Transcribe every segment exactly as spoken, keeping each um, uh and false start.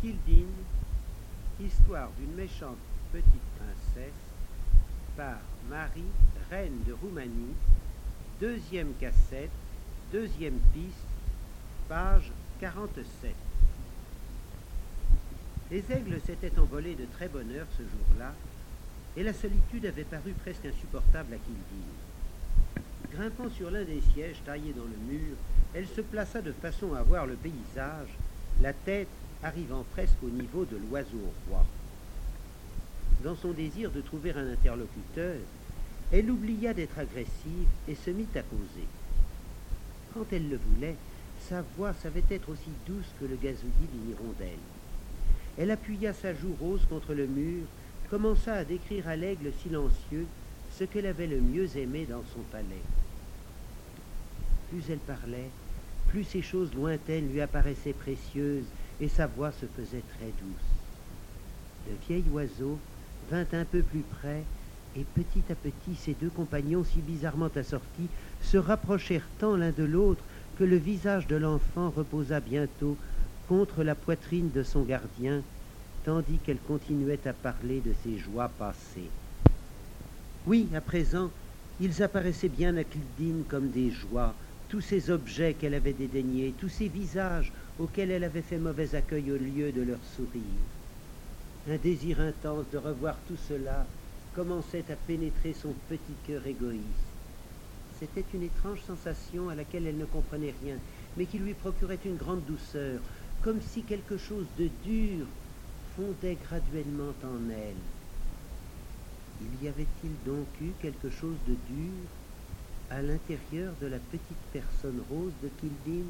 Kildin, histoire d'une méchante petite princesse, par Marie, reine de Roumanie, deuxième cassette, deuxième piste, page quarante-sept. Les aigles s'étaient envolés de très bonne heure ce jour-là, et la solitude avait paru presque insupportable à Kildin. Grimpant sur l'un des sièges taillés dans le mur, elle se plaça de façon à voir le paysage, la tête arrivant presque au niveau de l'oiseau roi. Dans son désir de trouver un interlocuteur, elle oublia d'être agressive et se mit à causer. Quand elle le voulait, sa voix savait être aussi douce que le gazouillis d'une hirondelle. Elle appuya sa joue rose contre le mur, commença à décrire à l'aigle silencieux ce qu'elle avait le mieux aimé dans son palais. Plus elle parlait, plus ces choses lointaines lui apparaissaient précieuses et sa voix se faisait très douce. Le vieil oiseau vint un peu plus près et petit à petit ses deux compagnons si bizarrement assortis se rapprochèrent tant l'un de l'autre que le visage de l'enfant reposa bientôt contre la poitrine de son gardien, tandis qu'elle continuait à parler de ses joies passées. Oui, à présent, ils apparaissaient bien à Kildin comme des joies, tous ces objets qu'elle avait dédaignés, tous ces visages auxquels elle avait fait mauvais accueil au lieu de leur sourire. Un désir intense de revoir tout cela commençait à pénétrer son petit cœur égoïste. C'était une étrange sensation à laquelle elle ne comprenait rien, mais qui lui procurait une grande douceur, comme si quelque chose de dur fondait graduellement en elle. Il y avait-il donc eu quelque chose de dur à l'intérieur de la petite personne rose de Kildin?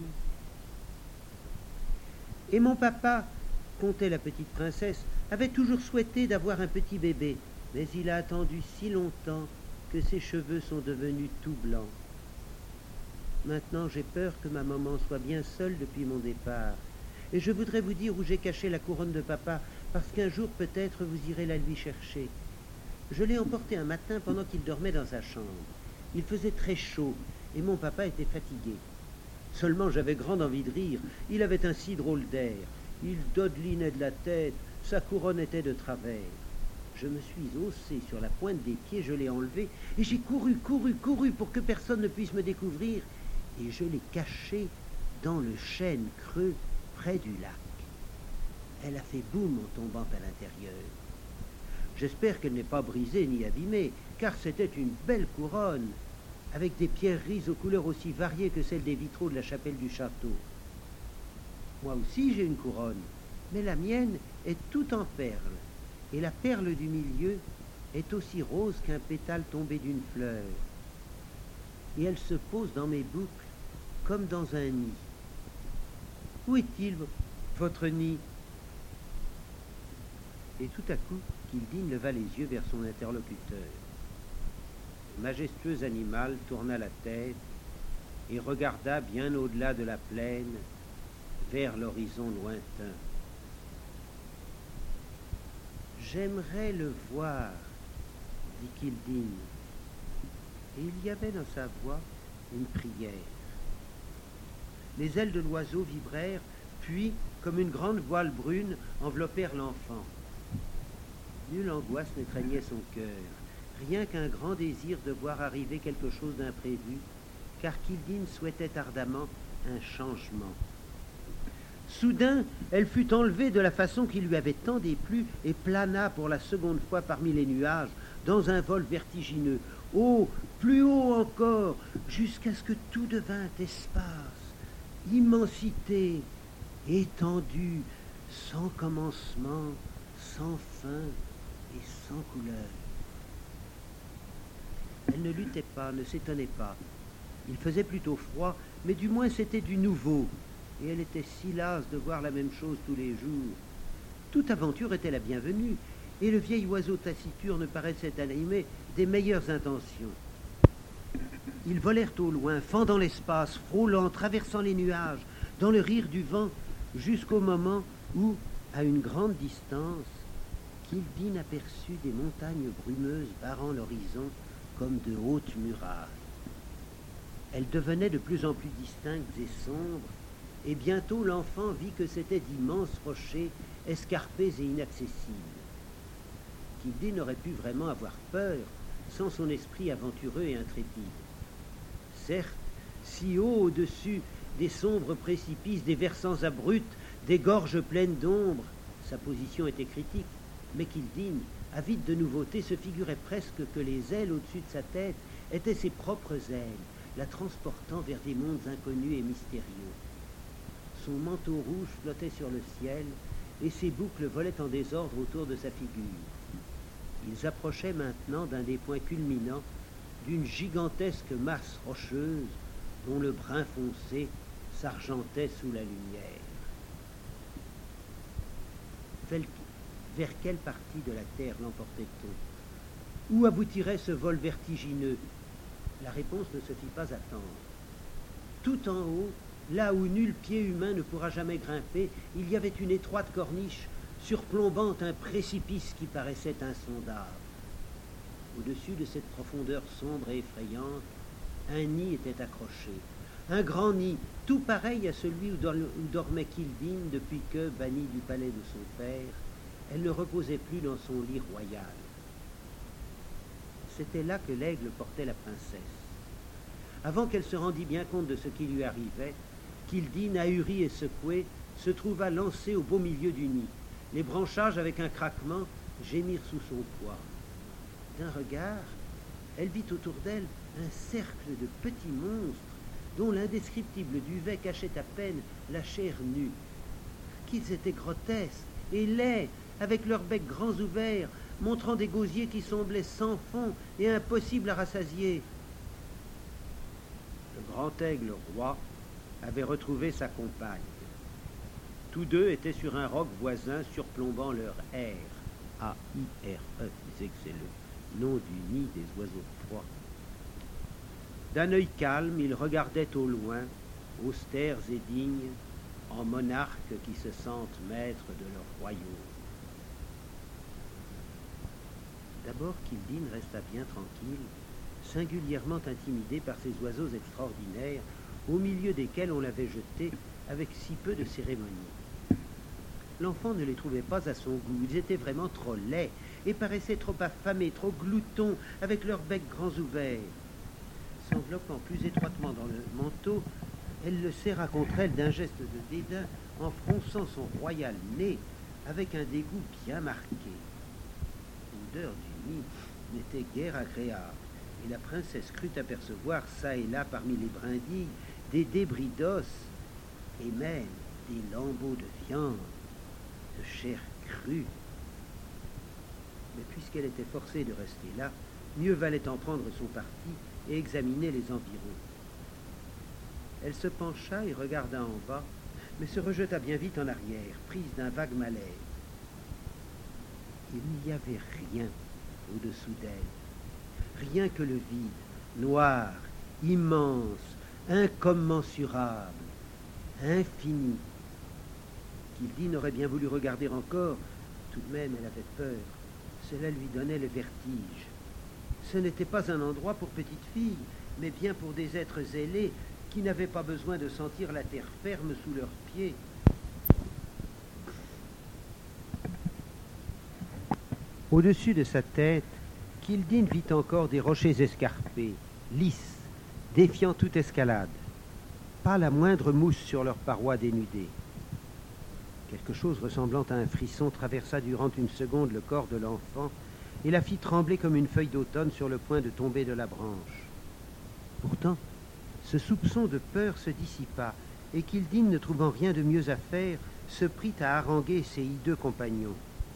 Et mon papa, contait la petite princesse, avait toujours souhaité d'avoir un petit bébé, mais il a attendu si longtemps que ses cheveux sont devenus tout blancs. Maintenant, j'ai peur que ma maman soit bien seule depuis mon départ, et je voudrais vous dire où j'ai caché la couronne de papa, parce qu'un jour peut-être vous irez la lui chercher. Je l'ai emportée un matin pendant qu'il dormait dans sa chambre. Il faisait très chaud, et mon papa était fatigué. Seulement j'avais grande envie de rire, il avait un si drôle d'air. Il dodelinait de la tête, sa couronne était de travers. Je me suis haussé sur la pointe des pieds, je l'ai enlevée, et j'ai couru, couru, couru pour que personne ne puisse me découvrir, et je l'ai cachée dans le chêne creux près du lac. Elle a fait boum en tombant à l'intérieur. J'espère qu'elle n'est pas brisée ni abîmée, car c'était une belle couronne, avec des pierreries aux couleurs aussi variées que celles des vitraux de la chapelle du château. Moi aussi j'ai une couronne, mais la mienne est tout en perles, et la perle du milieu est aussi rose qu'un pétale tombé d'une fleur. Et elle se pose dans mes boucles comme dans un nid. Où est-il, votre nid? Et tout à coup, Kildin leva les yeux vers son interlocuteur. Le majestueux animal tourna la tête et regarda bien au-delà de la plaine, vers l'horizon lointain. « J'aimerais le voir, » dit Kildin, et il y avait dans sa voix une prière. Les ailes de l'oiseau vibrèrent, puis, comme une grande voile brune, enveloppèrent l'enfant. Nulle angoisse n'étreignait son cœur, rien qu'un grand désir de voir arriver quelque chose d'imprévu, car Kildin souhaitait ardemment un changement. Soudain, elle fut enlevée de la façon qui lui avait tant déplu et plana pour la seconde fois parmi les nuages, dans un vol vertigineux, haut, plus haut encore, jusqu'à ce que tout devint espace, immensité, étendue, sans commencement, sans fin et sans couleur. Elle ne luttait pas, ne s'étonnait pas. Il faisait plutôt froid, mais du moins c'était du nouveau, et elle était si lasse de voir la même chose tous les jours. Toute aventure était la bienvenue, et le vieil oiseau taciturne paraissait animé des meilleures intentions. Ils volèrent au loin, fendant l'espace, frôlant, traversant les nuages, dans le rire du vent, jusqu'au moment où, à une grande distance, Kildin aperçut des montagnes brumeuses barrant l'horizon comme de hautes murailles. Elles devenaient de plus en plus distinctes et sombres, et bientôt l'enfant vit que c'étaient d'immenses rochers, escarpés et inaccessibles. Kildin n'aurait pu vraiment avoir peur sans son esprit aventureux et intrépide. Certes, si haut au-dessus des sombres précipices, des versants abrupts, des gorges pleines d'ombre, sa position était critique, mais Kildin, avide de nouveautés, se figurait presque que les ailes au-dessus de sa tête étaient ses propres ailes, la transportant vers des mondes inconnus et mystérieux. Son manteau rouge flottait sur le ciel, et ses boucles volaient en désordre autour de sa figure. Ils approchaient maintenant d'un des points culminants d'une gigantesque masse rocheuse dont le brun foncé s'argentait sous la lumière. Vers, vers quelle partie de la terre l'emportait-on? Où aboutirait ce vol vertigineux? La réponse ne se fit pas attendre. Tout en haut, là où nul pied humain ne pourra jamais grimper, il y avait une étroite corniche surplombant un précipice qui paraissait insondable. Au-dessus de cette profondeur sombre et effrayante, un nid était accroché. Un grand nid, tout pareil à celui où, dor où dormait Kildin depuis que, bannie du palais de son père, elle ne reposait plus dans son lit royal. C'était là que l'aigle portait la princesse. Avant qu'elle se rendît bien compte de ce qui lui arrivait, Kildin, ahuri et secoué, se trouva lancé au beau milieu du nid. Les branchages, avec un craquement, gémirent sous son poids. D'un regard, elle vit autour d'elle un cercle de petits monstres dont l'indescriptible duvet cachait à peine la chair nue. Qu'ils étaient grotesques et laids, avec leurs becs grands ouverts, montrant des gosiers qui semblaient sans fond et impossibles à rassasier. Le grand aigle roi avait retrouvé sa compagne. Tous deux étaient sur un roc voisin surplombant leur air. A I R E, disait que c'est le nom du nid des oiseaux de proie. D'un œil calme, ils regardaient au loin, austères et dignes, en monarques qui se sentent maîtres de leur royaume. D'abord, Kildin resta bien tranquille, singulièrement intimidé par ces oiseaux extraordinaires, au milieu desquels on l'avait jeté avec si peu de cérémonie. L'enfant ne les trouvait pas à son goût, ils étaient vraiment trop laids et paraissaient trop affamés, trop gloutons, avec leurs becs grands ouverts. S'enveloppant plus étroitement dans le manteau, elle le serra contre elle d'un geste de dédain en fronçant son royal nez avec un dégoût bien marqué. L'odeur du nid n'était guère agréable, et la princesse crut apercevoir çà et là parmi les brindilles des débris d'os et même des lambeaux de viande, de chair crue. Mais puisqu'elle était forcée de rester là, mieux valait en prendre son parti et examiner les environs. Elle se pencha et regarda en bas, mais se rejeta bien vite en arrière, prise d'un vague malaise. Il n'y avait rien au-dessous d'elle, rien que le vide, noir, immense, incommensurable, infini. Kildin aurait bien voulu regarder encore, tout de même elle avait peur. Cela lui donnait le vertige. Ce n'était pas un endroit pour petites filles, mais bien pour des êtres zélés qui n'avaient pas besoin de sentir la terre ferme sous leurs pieds. Au-dessus de sa tête, Kildin vit encore des rochers escarpés, lisses, défiant toute escalade. Pas la moindre mousse sur leurs parois dénudées. Quelque chose ressemblant à un frisson traversa durant une seconde le corps de l'enfant et la fit trembler comme une feuille d'automne sur le point de tomber de la branche. Pourtant, ce soupçon de peur se dissipa, et Kildin, ne trouvant rien de mieux à faire, se prit à haranguer ses hideux compagnons.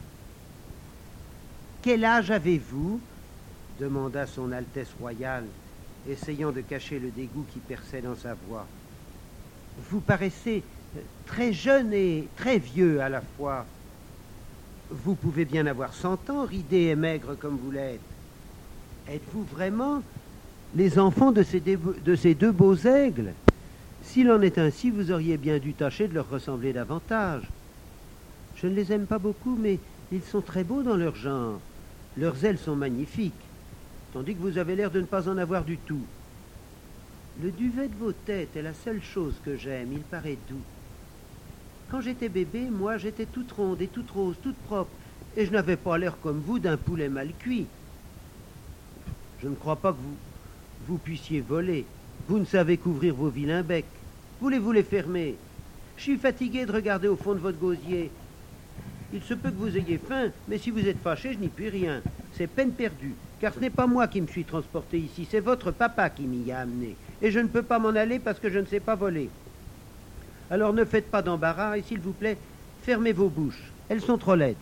« Quel âge avez-vous » demanda son Altesse royale, essayant de cacher le dégoût qui perçait dans sa voix. « Vous paraissez très jeune et très vieux à la fois. Vous pouvez bien avoir cent ans, ridé et maigre comme vous l'êtes. Êtes-vous vraiment les enfants de ces, de ces deux beaux aigles? S'il en est ainsi, vous auriez bien dû tâcher de leur ressembler davantage. Je ne les aime pas beaucoup, mais ils sont très beaux dans leur genre. Leurs ailes sont magnifiques, tandis que vous avez l'air de ne pas en avoir du tout. Le duvet de vos têtes est la seule chose que j'aime, il paraît doux. Quand j'étais bébé, moi, j'étais toute ronde et toute rose, toute propre, et je n'avais pas l'air comme vous d'un poulet mal cuit. Je ne crois pas que vous, vous puissiez voler. Vous ne savez qu'ouvrir vos vilains becs. Voulez-vous les fermer? Je suis fatigué de regarder au fond de votre gosier. Il se peut que vous ayez faim, mais si vous êtes fâché, je n'y puis rien. C'est peine perdue, car ce n'est pas moi qui me suis transporté ici, c'est votre papa qui m'y a amené. Et je ne peux pas m'en aller parce que je ne sais pas voler. Alors ne faites pas d'embarras et s'il vous plaît, fermez vos bouches. Elles sont trop laides.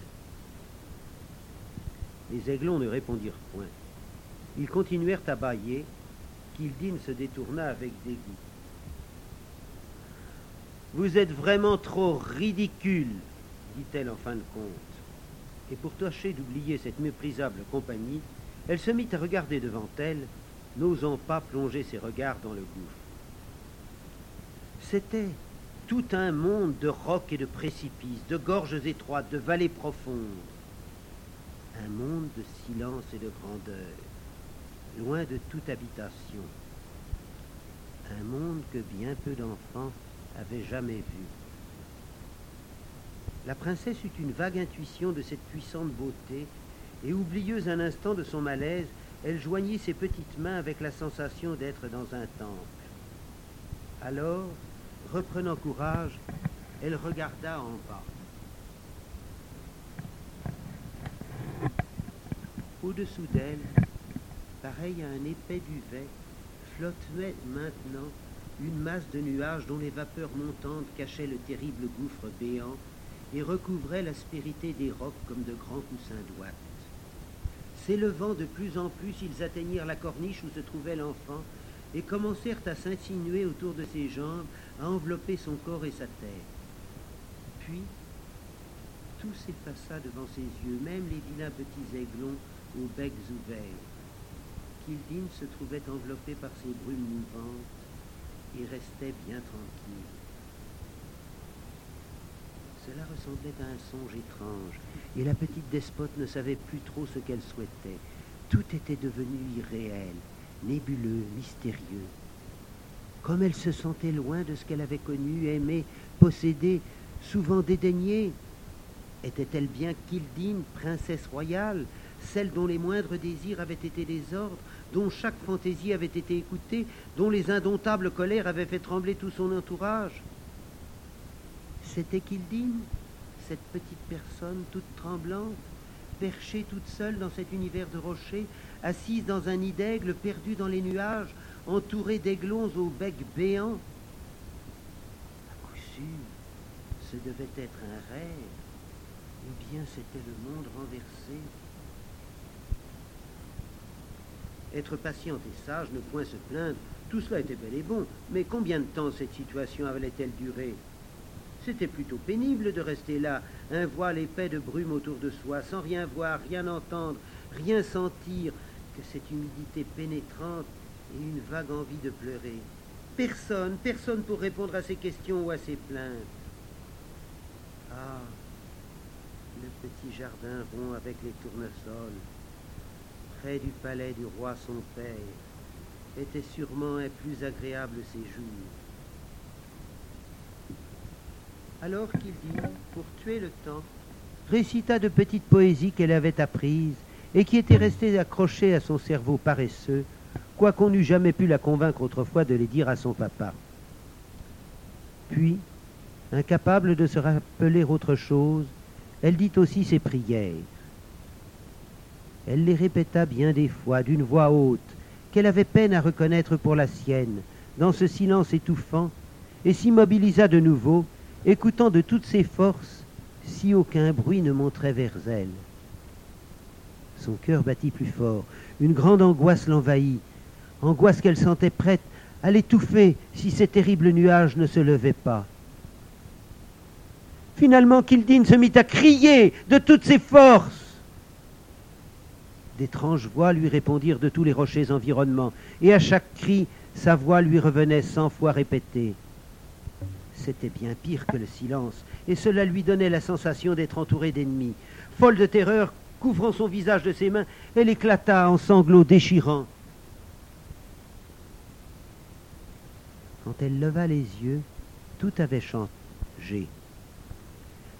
Les aiglons ne répondirent point. Ils continuèrent à bâiller. Kildin se détourna avec dégoût. « Vous êtes vraiment trop ridicule, dit-elle en fin de compte. Et pour tâcher d'oublier cette méprisable compagnie, elle se mit à regarder devant elle, n'osant pas plonger ses regards dans le gouffre. C'était tout un monde de rocs et de précipices, de gorges étroites, de vallées profondes. Un monde de silence et de grandeur, loin de toute habitation. Un monde que bien peu d'enfants avaient jamais vu. La princesse eut une vague intuition de cette puissante beauté, et oublieuse un instant de son malaise, elle joignit ses petites mains avec la sensation d'être dans un temple. Alors, reprenant courage, elle regarda en bas. Au-dessous d'elle, pareil à un épais duvet, flottait maintenant une masse de nuages dont les vapeurs montantes cachaient le terrible gouffre béant et recouvraient l'aspérité des rocs comme de grands coussins d'ouate. S'élevant de plus en plus, ils atteignirent la corniche où se trouvait l'enfant et commencèrent à s'insinuer autour de ses jambes, à envelopper son corps et sa tête. Puis, tout s'effaça devant ses yeux, même les vilains petits aiglons aux becs ouverts. Kildin se trouvait enveloppé par ces brumes mouvantes et restait bien tranquille. Cela ressemblait à un songe étrange, et la petite despote ne savait plus trop ce qu'elle souhaitait. Tout était devenu irréel, nébuleux, mystérieux. Comme elle se sentait loin de ce qu'elle avait connu, aimé, possédé, souvent dédaigné. Était-elle bien Kildin, princesse royale, celle dont les moindres désirs avaient été des ordres, dont chaque fantaisie avait été écoutée, dont les indomptables colères avaient fait trembler tout son entourage? C'était Kildin, cette petite personne toute tremblante, perchée toute seule dans cet univers de rochers, assise dans un nid d'aigle perdu dans les nuages, entourée d'aiglons aux becs béants. À coup sûr, ce devait être un rêve, ou bien c'était le monde renversé. Être patiente et sage, ne point se plaindre, tout cela était bel et bon, mais combien de temps cette situation allait-elle durer? C'était plutôt pénible de rester là, un voile épais de brume autour de soi, sans rien voir, rien entendre, rien sentir, que cette humidité pénétrante et une vague envie de pleurer. Personne, personne pour répondre à ses questions ou à ses plaintes. Ah, le petit jardin rond avec les tournesols, près du palais du roi son père, était sûrement un plus agréable séjour. Alors Kildin, pour tuer le temps, récita de petites poésies qu'elle avait apprises et qui étaient restées accrochées à son cerveau paresseux, quoiqu'on n'eût jamais pu la convaincre autrefois de les dire à son papa. Puis, incapable de se rappeler autre chose, elle dit aussi ses prières. Elle les répéta bien des fois, d'une voix haute, qu'elle avait peine à reconnaître pour la sienne, dans ce silence étouffant, et s'immobilisa de nouveau, écoutant de toutes ses forces, si aucun bruit ne montrait vers elle. Son cœur battit plus fort, une grande angoisse l'envahit, angoisse qu'elle sentait prête à l'étouffer si ces terribles nuages ne se levaient pas. Finalement, Kildin se mit à crier de toutes ses forces. D'étranges voix lui répondirent de tous les rochers environnements, et à chaque cri, sa voix lui revenait cent fois répétée. C'était bien pire que le silence, et cela lui donnait la sensation d'être entourée d'ennemis. Folle de terreur, couvrant son visage de ses mains, elle éclata en sanglots déchirants. Quand elle leva les yeux, tout avait changé.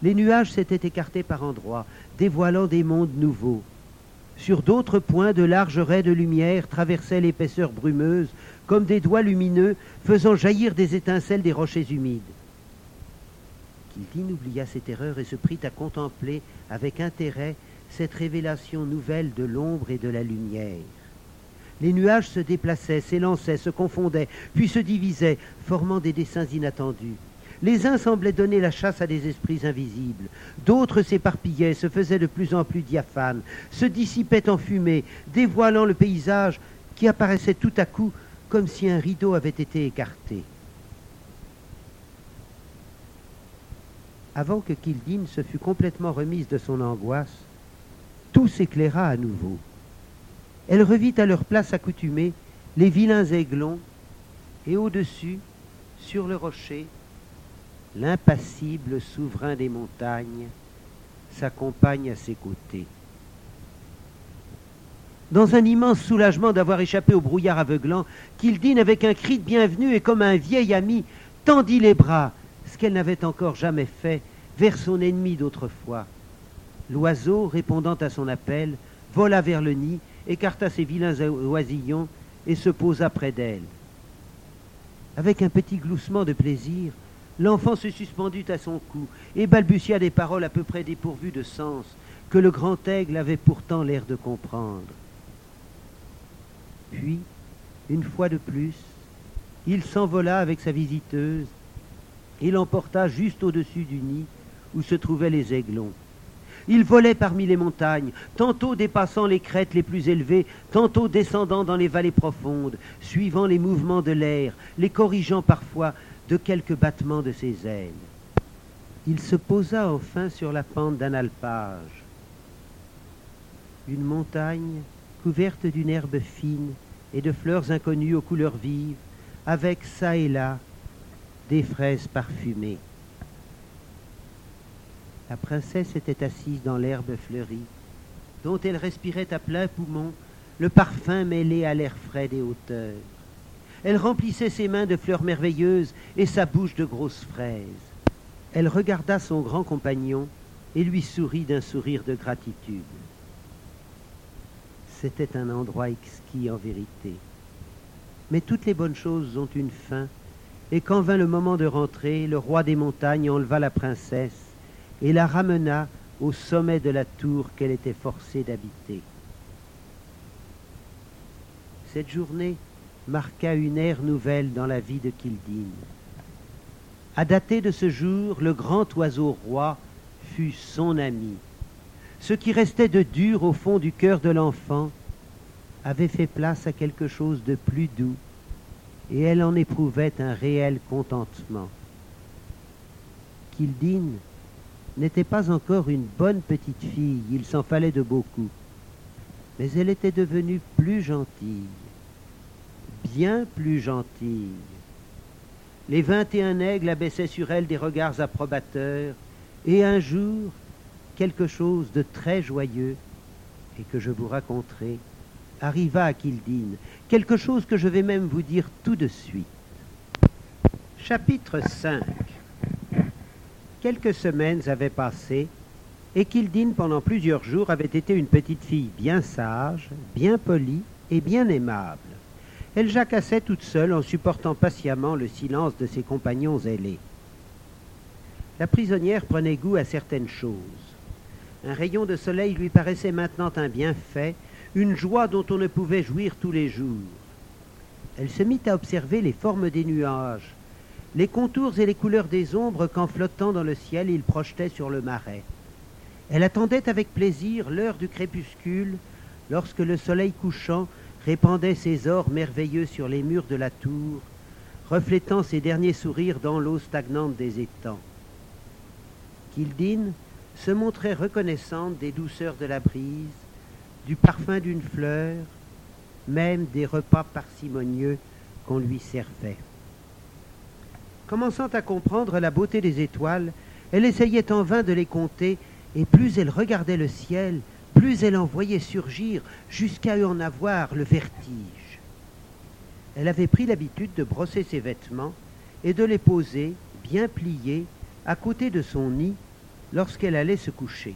Les nuages s'étaient écartés par endroits, dévoilant des mondes nouveaux. Sur d'autres points, de larges raies de lumière traversaient l'épaisseur brumeuse, comme des doigts lumineux faisant jaillir des étincelles des rochers humides. Kildin oublia ses terreurs et se prit à contempler avec intérêt cette révélation nouvelle de l'ombre et de la lumière. Les nuages se déplaçaient, s'élançaient, se confondaient, puis se divisaient, formant des dessins inattendus. Les uns semblaient donner la chasse à des esprits invisibles, d'autres s'éparpillaient, se faisaient de plus en plus diaphanes, se dissipaient en fumée, dévoilant le paysage qui apparaissait tout à coup comme si un rideau avait été écarté. Avant que Kildin se fût complètement remise de son angoisse, tout s'éclaira à nouveau. Elle revit à leur place accoutumée les vilains aiglons, et au-dessus, sur le rocher, l'impassible souverain des montagnes, sa compagne à ses côtés. Dans un immense soulagement d'avoir échappé au brouillard aveuglant, Kildin, avec un cri de bienvenue et comme un vieil ami, tendit les bras, ce qu'elle n'avait encore jamais fait, vers son ennemi d'autrefois. L'oiseau, répondant à son appel, vola vers le nid, écarta ses vilains oisillons et se posa près d'elle. Avec un petit gloussement de plaisir, l'enfant se suspendit à son cou et balbutia des paroles à peu près dépourvues de sens, que le grand aigle avait pourtant l'air de comprendre. Puis, une fois de plus, il s'envola avec sa visiteuse et l'emporta juste au-dessus du nid où se trouvaient les aiglons. Il volait parmi les montagnes, tantôt dépassant les crêtes les plus élevées, tantôt descendant dans les vallées profondes, suivant les mouvements de l'air, les corrigeant parfois de quelques battements de ses ailes. Il se posa enfin sur la pente d'un alpage. Une montagne couverte d'une herbe fine et de fleurs inconnues aux couleurs vives, avec çà et là des fraises parfumées. La princesse était assise dans l'herbe fleurie, dont elle respirait à plein poumon le parfum mêlé à l'air frais des hauteurs. Elle remplissait ses mains de fleurs merveilleuses et sa bouche de grosses fraises. Elle regarda son grand compagnon et lui sourit d'un sourire de gratitude. C'était un endroit exquis en vérité. Mais toutes les bonnes choses ont une fin, et quand vint le moment de rentrer, le roi des montagnes enleva la princesse et la ramena au sommet de la tour qu'elle était forcée d'habiter. Cette journée marqua une ère nouvelle dans la vie de Kildin. À dater de ce jour, le grand oiseau roi fut son ami. Ce qui restait de dur au fond du cœur de l'enfant avait fait place à quelque chose de plus doux, et elle en éprouvait un réel contentement. Kildin n'était pas encore une bonne petite fille, il s'en fallait de beaucoup, mais elle était devenue plus gentille, bien plus gentille. Les vingt et un aigles abaissaient sur elle des regards approbateurs, et un jour, quelque chose de très joyeux, et que je vous raconterai, arriva à Kildin, quelque chose que je vais même vous dire tout de suite. Chapitre cinq. Quelques semaines avaient passé, et Kildin, pendant plusieurs jours, avait été une petite fille bien sage, bien polie et bien aimable. Elle jacassait toute seule en supportant patiemment le silence de ses compagnons ailés. La prisonnière prenait goût à certaines choses. Un rayon de soleil lui paraissait maintenant un bienfait, une joie dont on ne pouvait jouir tous les jours. Elle se mit à observer les formes des nuages, les contours et les couleurs des ombres qu'en flottant dans le ciel ils projetaient sur le marais. Elle attendait avec plaisir l'heure du crépuscule, lorsque le soleil couchant répandait ses ors merveilleux sur les murs de la tour, reflétant ses derniers sourires dans l'eau stagnante des étangs. Kildin se montrait reconnaissante des douceurs de la brise, du parfum d'une fleur, même des repas parcimonieux qu'on lui servait. Commençant à comprendre la beauté des étoiles, elle essayait en vain de les compter, et plus elle regardait le ciel, plus elle en voyait surgir jusqu'à en avoir le vertige. Elle avait pris l'habitude de brosser ses vêtements et de les poser, bien pliés, à côté de son nid, lorsqu'elle allait se coucher.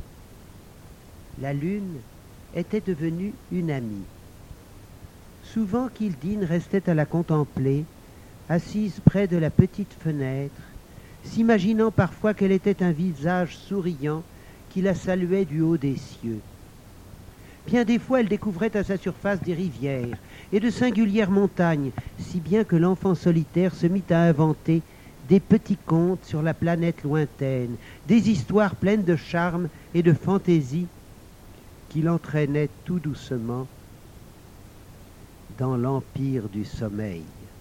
La lune était devenue une amie. Souvent Kildine restait à la contempler, assise près de la petite fenêtre, s'imaginant parfois qu'elle était un visage souriant qui la saluait du haut des cieux. Bien des fois, elle découvrait à sa surface des rivières et de singulières montagnes, si bien que l'enfant solitaire se mit à inventer des petits contes sur la planète lointaine, des histoires pleines de charme et de fantaisie qui l'entraînaient tout doucement dans l'empire du sommeil.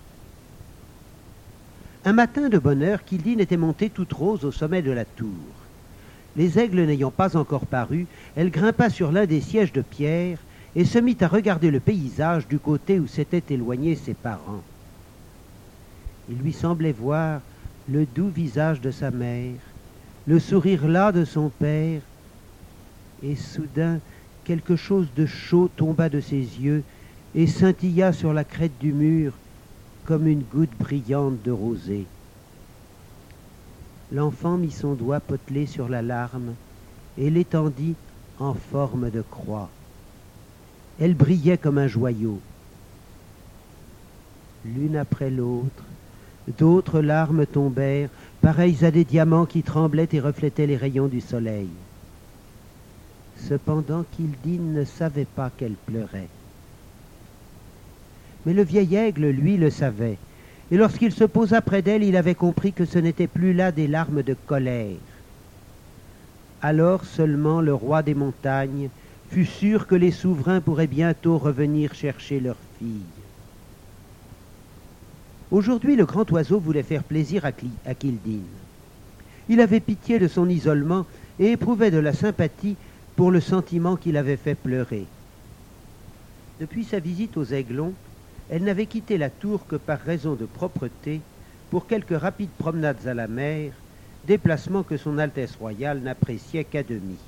Un matin de bonne heure, Kildine était montée toute rose au sommet de la tour. Les aigles n'ayant pas encore paru, elle grimpa sur l'un des sièges de pierre et se mit à regarder le paysage du côté où s'étaient éloignés ses parents. Il lui semblait voir le doux visage de sa mère, le sourire las de son père, et soudain quelque chose de chaud tomba de ses yeux et scintilla sur la crête du mur comme une goutte brillante de rosée. L'enfant mit son doigt potelé sur la larme et l'étendit en forme de croix. Elle brillait comme un joyau. L'une après l'autre, d'autres larmes tombèrent, pareilles à des diamants qui tremblaient et reflétaient les rayons du soleil. Cependant, Kildine ne savait pas qu'elle pleurait. Mais le vieil aigle, lui, le savait, et lorsqu'il se posa près d'elle, il avait compris que ce n'étaient plus là des larmes de colère. Alors seulement le roi des montagnes fut sûr que les souverains pourraient bientôt revenir chercher leur fille. Aujourd'hui, le grand oiseau voulait faire plaisir à, Cli- à Kildine. Il avait pitié de son isolement et éprouvait de la sympathie pour le sentiment qui l'avait fait pleurer. Depuis sa visite aux Aiglons, elle n'avait quitté la tour que par raison de propreté, pour quelques rapides promenades à la mer, déplacement que son Altesse royale n'appréciait qu'à demi.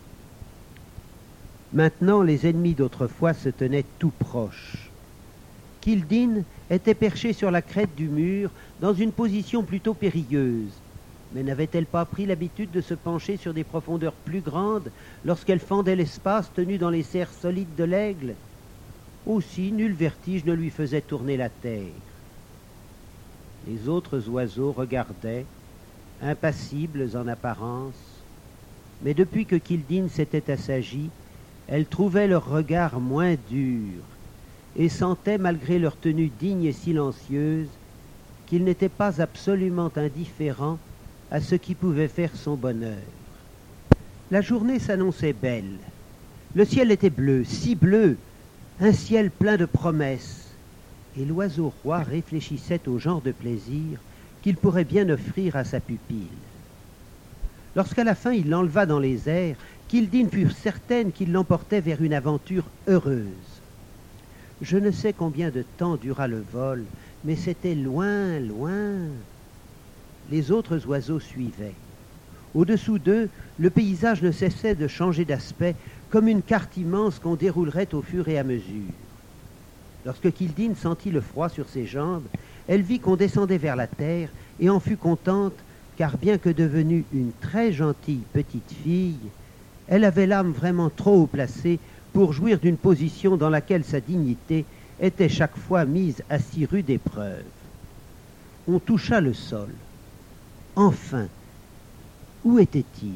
Maintenant, les ennemis d'autrefois se tenaient tout proches. Kildine était perchée sur la crête du mur, dans une position plutôt périlleuse. Mais n'avait-elle pas pris l'habitude de se pencher sur des profondeurs plus grandes lorsqu'elle fendait l'espace tenu dans les serres solides de l'aigle? Aussi, nul vertige ne lui faisait tourner la terre. Les autres oiseaux regardaient, impassibles en apparence, mais depuis que Kildine s'était assagie, elle trouvait leur regard moins dur et sentait, malgré leur tenue digne et silencieuse, qu'ils n'étaient pas absolument indifférents à ce qui pouvait faire son bonheur. La journée s'annonçait belle. Le ciel était bleu, si bleu, un ciel plein de promesses, et l'oiseau roi réfléchissait au genre de plaisir qu'il pourrait bien offrir à sa pupille. Lorsqu'à la fin il l'enleva dans les airs, Kildine fut certaine qu'il l'emportait vers une aventure heureuse. Je ne sais combien de temps dura le vol, mais c'était loin, loin. Les autres oiseaux suivaient. Au-dessous d'eux, le paysage ne cessait de changer d'aspect, comme une carte immense qu'on déroulerait au fur et à mesure. Lorsque Kildine sentit le froid sur ses jambes, elle vit qu'on descendait vers la terre et en fut contente, car bien que devenue une très gentille petite fille, elle avait l'âme vraiment trop haut placée pour jouir d'une position dans laquelle sa dignité était chaque fois mise à si rude épreuve. On toucha le sol. Enfin, où était-il?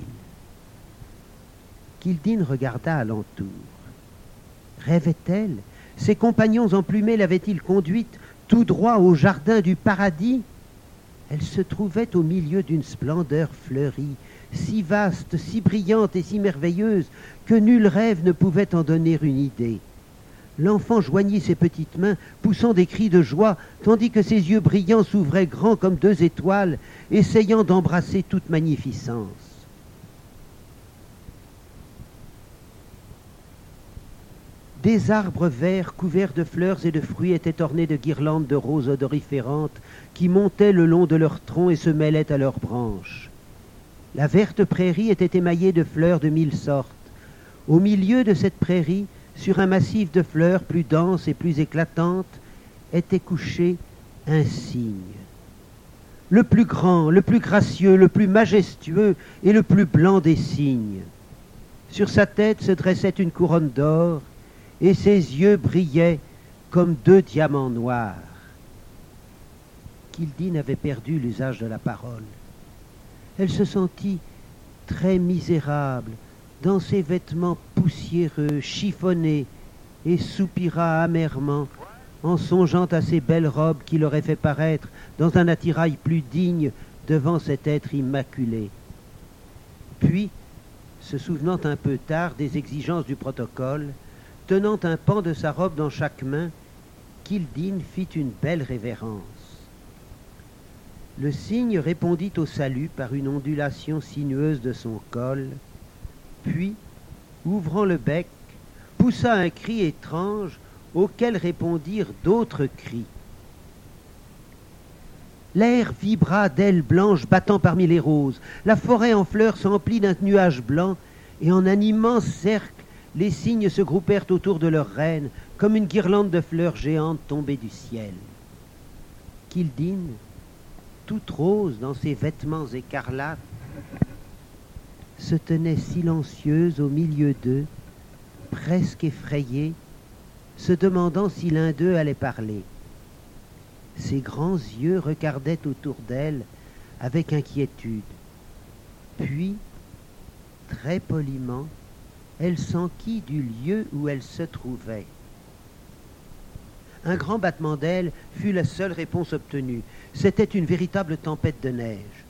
Kildine regarda alentour. Rêvait-elle? Ses compagnons emplumés l'avaient-ils conduite tout droit au jardin du paradis? Elle se trouvait au milieu d'une splendeur fleurie, si vaste, si brillante et si merveilleuse que nul rêve ne pouvait en donner une idée. L'enfant joignit ses petites mains, poussant des cris de joie, tandis que ses yeux brillants s'ouvraient grands comme deux étoiles, essayant d'embrasser toute magnificence. Des arbres verts couverts de fleurs et de fruits étaient ornés de guirlandes de roses odoriférantes qui montaient le long de leurs troncs et se mêlaient à leurs branches. La verte prairie était émaillée de fleurs de mille sortes. Au milieu de cette prairie, sur un massif de fleurs plus denses et plus éclatantes, était couché un cygne. le plus grand, le plus gracieux, le plus majestueux et le plus blanc des cygnes. Sur sa tête se dressait une couronne d'or, et ses yeux brillaient comme deux diamants noirs. Kildin avait perdu l'usage de la parole. Elle se sentit très misérable dans ses vêtements poussiéreux, chiffonnés, et soupira amèrement en songeant à ces belles robes qu'il aurait fait paraître dans un attirail plus digne devant cet être immaculé. Puis, se souvenant un peu tard des exigences du protocole, tenant un pan de sa robe dans chaque main, Kildin fit une belle révérence. Le cygne répondit au salut par une ondulation sinueuse de son col, puis, ouvrant le bec, poussa un cri étrange auquel répondirent d'autres cris. L'air vibra d'ailes blanches battant parmi les roses. La forêt en fleurs s'emplit d'un nuage blanc, et en un immense cercle, les cygnes se groupèrent autour de leur reine, comme une guirlande de fleurs géantes tombées du ciel. Kildin, toute rose dans ses vêtements écarlates, se tenait silencieuse au milieu d'eux, presque effrayée, se demandant si l'un d'eux allait parler. Ses grands yeux regardaient autour d'elle avec inquiétude. Puis, très poliment, elle s'enquit du lieu où elle se trouvait. Un grand battement d'ailes fut la seule réponse obtenue. C'était une véritable tempête de neige.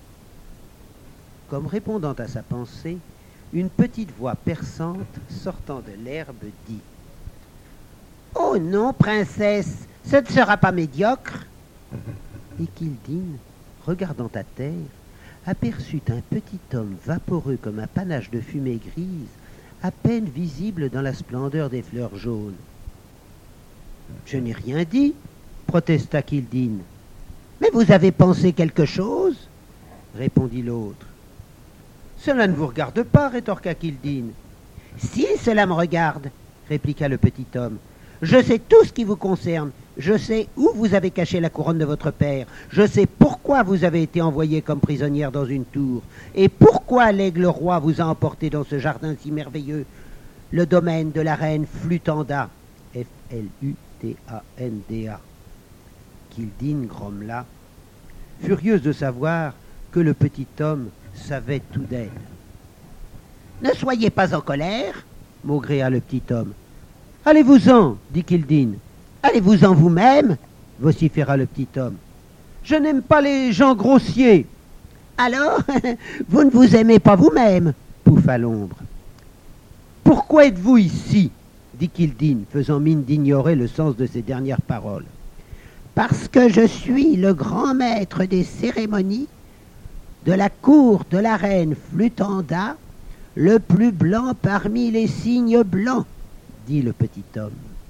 Comme répondant à sa pensée, une petite voix perçante sortant de l'herbe dit « Oh non, princesse, ce ne sera pas médiocre !» Et Kildin, regardant à terre, aperçut un petit homme vaporeux comme un panache de fumée grise, à peine visible dans la splendeur des fleurs jaunes. « Je n'ai rien dit, » protesta Kildin. « Mais vous avez pensé quelque chose ?» répondit l'autre. « Cela ne vous regarde pas, » rétorqua Kildin. « Si, cela me regarde, » répliqua le petit homme. « Je sais tout ce qui vous concerne. Je sais où vous avez caché la couronne de votre père. Je sais pourquoi vous avez été envoyée comme prisonnière dans une tour. Et pourquoi l'aigle roi vous a emporté dans ce jardin si merveilleux, le domaine de la reine Flutanda. F L U T A N D A. Kildin grommela, furieuse de savoir que le petit homme savait tout d'elle. « Ne soyez pas en colère, » maugréa le petit homme. « Allez-vous-en, » dit Kildin. « Allez-vous-en vous-même, » vociféra le petit homme. « Je n'aime pas les gens grossiers. »« Alors, vous ne vous aimez pas vous-même, » pouffa l'ombre. « Pourquoi êtes-vous ici ?» dit Kildin, faisant mine d'ignorer le sens de ses dernières paroles. « Parce que je suis le grand maître des cérémonies de la cour de la reine Flutanda, le plus blanc parmi les cygnes blancs, » dit le petit homme.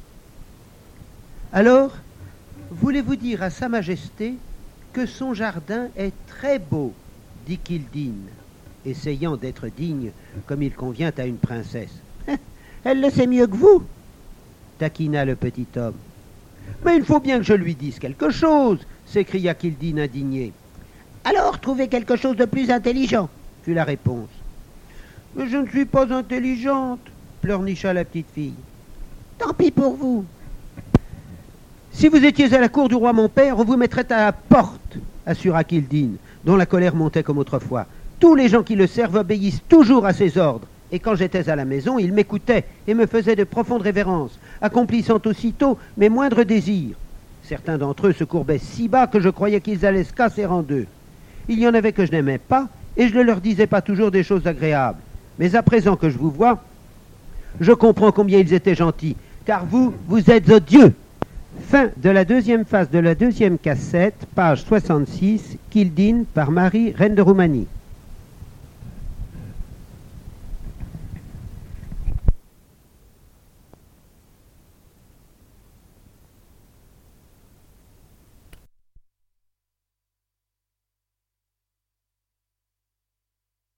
« Alors, voulez-vous dire à sa majesté que son jardin est très beau, » dit Kildin, essayant d'être digne comme il convient à une princesse. « Elle le sait mieux que vous, » taquina le petit homme. « Mais il faut bien que je lui dise quelque chose, » s'écria Kildin indigné. « Alors trouvez quelque chose de plus intelligent, » fut la réponse. « Mais je ne suis pas intelligente, » pleurnicha la petite fille. « Tant pis pour vous. »« Si vous étiez à la cour du roi mon père, on vous mettrait à la porte, » assura Kildin, dont la colère montait comme autrefois. « Tous les gens qui le servent obéissent toujours à ses ordres. Et quand j'étais à la maison, il m'écoutait et me faisait de profondes révérences, accomplissant aussitôt mes moindres désirs. Certains d'entre eux se courbaient si bas que je croyais qu'ils allaient se casser en deux. Il y en avait que je n'aimais pas, et je ne leur disais pas toujours des choses agréables. Mais à présent que je vous vois, je comprends combien ils étaient gentils, car vous, vous êtes odieux. » Fin de la deuxième phase de la deuxième cassette, page soixante-six, Kildin par Marie, reine de Roumanie.